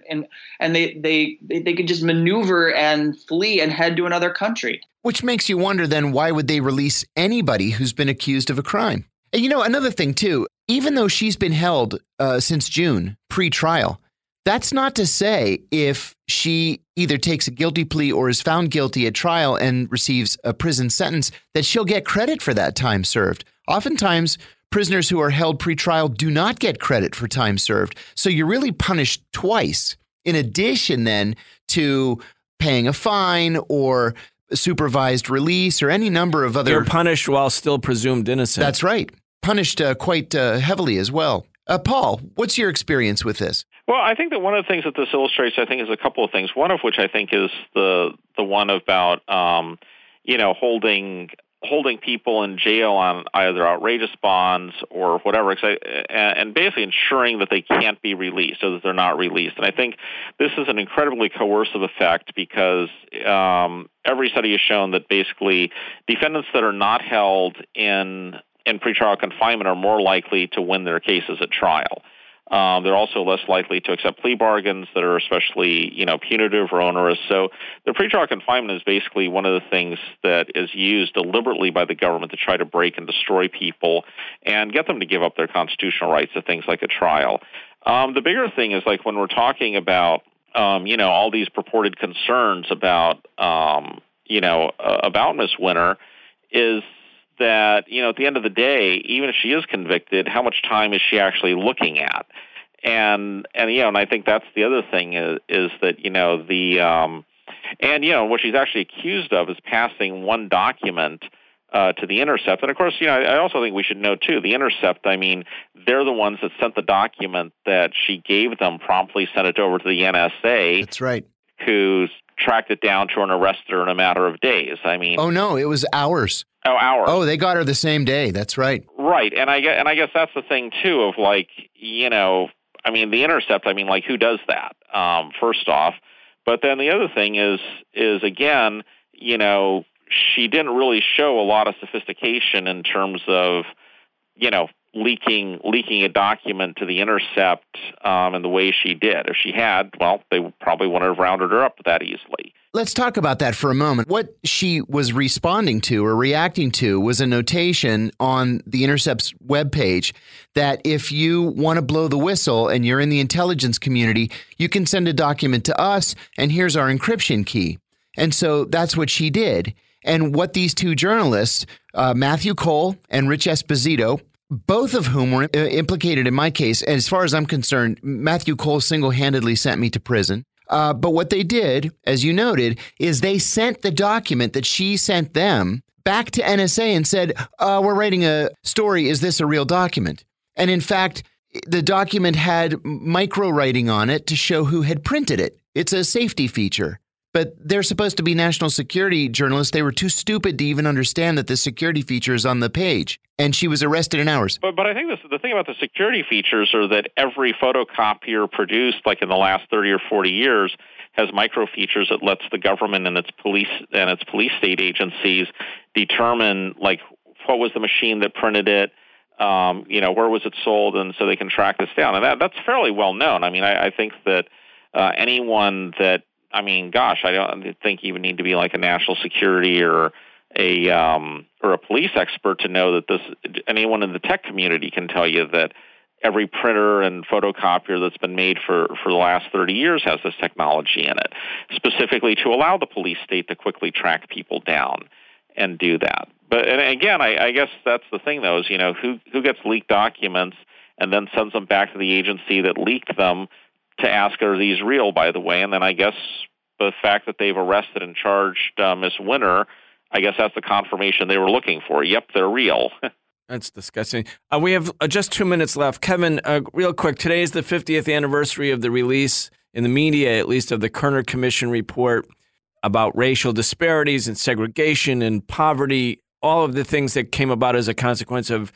they could just maneuver and flee and head to another country. Which makes you wonder then, why would they release anybody who's been accused of a crime? And another thing too, even though she's been held since June pre-trial, that's not to say if she either takes a guilty plea or is found guilty at trial and receives a prison sentence that she'll get credit for that time served. Oftentimes, prisoners who are held pre-trial do not get credit for time served. So you're really punished twice, in addition then to paying a fine or supervised release or any number of other... You're punished while still presumed innocent. That's right. Punished quite heavily as well. Paul, what's your experience with this? Well, I think that one of the things that this illustrates, I think, is a couple of things. One of which I think is the one about holding people in jail on either outrageous bonds or whatever, and basically ensuring that they can't be released, so that they're not released. And I think this is an incredibly coercive effect because every study has shown that basically defendants that are not held in pretrial confinement are more likely to win their cases at trial. They're also less likely to accept plea bargains that are especially, punitive or onerous. So the pretrial confinement is basically one of the things that is used deliberately by the government to try to break and destroy people and get them to give up their constitutional rights to things like a trial. The bigger thing is like when we're talking about, all these purported concerns about, about Ms. Winter is that, at the end of the day, even if she is convicted, how much time is she actually looking at? And I think that's the other thing is that, what she's actually accused of is passing one document to The Intercept. And of course, I also think we should know too, The Intercept, they're the ones that sent the document that she gave them, promptly sent it over to the NSA. That's right. Who tracked it down to her and arrested her in a matter of days. Oh no, it was hours. Oh, hours. Oh, they got her the same day. That's right. Right, and I guess that's the thing too of The Intercept. Who does that? First off, but then the other thing is again, she didn't really show a lot of sophistication in terms of, leaking a document to The Intercept in the way she did. If she had, well, they probably wouldn't have rounded her up that easily. Let's talk about that for a moment. What she was responding to or reacting to was a notation on The Intercept's webpage that if you want to blow the whistle and you're in the intelligence community, you can send a document to us, and here's our encryption key. And so that's what she did. And what these two journalists, Matthew Cole and Rich Esposito, both of whom were implicated in my case, and as far as I'm concerned, Matthew Cole single-handedly sent me to prison. But what they did, as you noted, is they sent the document that she sent them back to NSA and said, we're writing a story. Is this a real document? And in fact, the document had micro writing on it to show who had printed it. It's a safety feature. But they're supposed to be national security journalists. They were too stupid to even understand that the security feature is on the page. And she was arrested in hours. But I think the thing about the security features are that every photocopier produced, like in the last 30 or 40 years, has micro features that lets the government and its police state agencies determine like what was the machine that printed it, where was it sold, and so they can track this down. And that's fairly well known. I think that anyone that I don't think you would need to be like a national security or a police expert to know that anyone in the tech community can tell you that every printer and photocopier that's been made for the last 30 years has this technology in it, specifically to allow the police state to quickly track people down and do that. But and again, I guess that's the thing, though, is who gets leaked documents and then sends them back to the agency that leaked them to ask, are these real, by the way? And then I guess the fact that they've arrested and charged Ms. Winter, I guess that's the confirmation they were looking for. Yep, they're real. That's disgusting. We have just 2 minutes left. Kevin, real quick, today is the 50th anniversary of the release, in the media at least, of the Kerner Commission report about racial disparities and segregation and poverty, all of the things that came about as a consequence of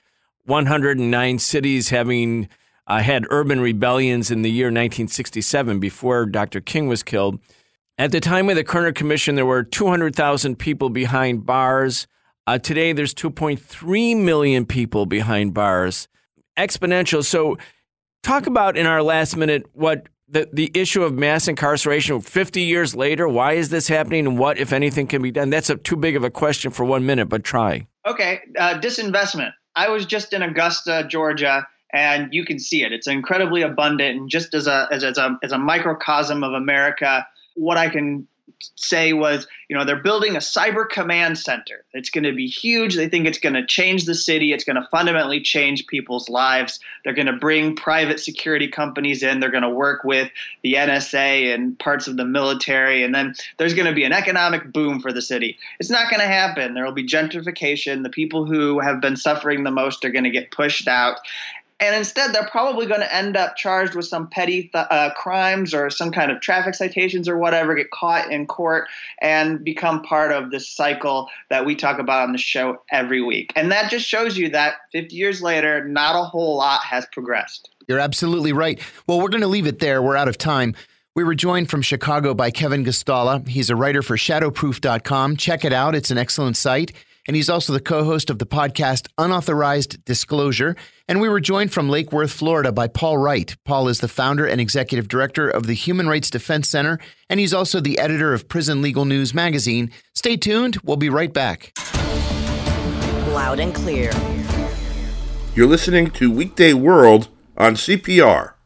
109 cities having had urban rebellions in the year 1967, before Dr. King was killed. At the time of the Kerner Commission, there were 200,000 people behind bars. Today, there's 2.3 million people behind bars. Exponential. So talk about, in our last minute, what the issue of mass incarceration 50 years later. Why is this happening, and what, if anything, can be done? That's too big of a question for 1 minute, but try. Okay. Disinvestment. I was just in Augusta, Georgia, and you can see it. It's incredibly abundant. And just as a microcosm of America, what I can say was, they're building a cyber command center. It's going to be huge. They think it's going to change the city. It's going to fundamentally change people's lives. They're going to bring private security companies in. They're going to work with the NSA and parts of the military. And then there's going to be an economic boom for the city. It's not going to happen. There will be gentrification. The people who have been suffering the most are going to get pushed out. And instead, they're probably going to end up charged with some petty crimes or some kind of traffic citations or whatever, get caught in court, and become part of this cycle that we talk about on the show every week. And that just shows you that 50 years later, not a whole lot has progressed. You're absolutely right. Well, we're going to leave it there. We're out of time. We were joined from Chicago by Kevin Gastala. He's a writer for Shadowproof.com. Check it out. It's an excellent site. and he's also the co-host of the podcast Unauthorized Disclosure. And we were joined from Lake Worth, Florida by Paul Wright. Paul is the founder and executive director of the Human Rights Defense Center, and he's also the editor of Prison Legal News magazine. Stay tuned. We'll be right back. Loud and clear. You're listening to Weekday World on CPR.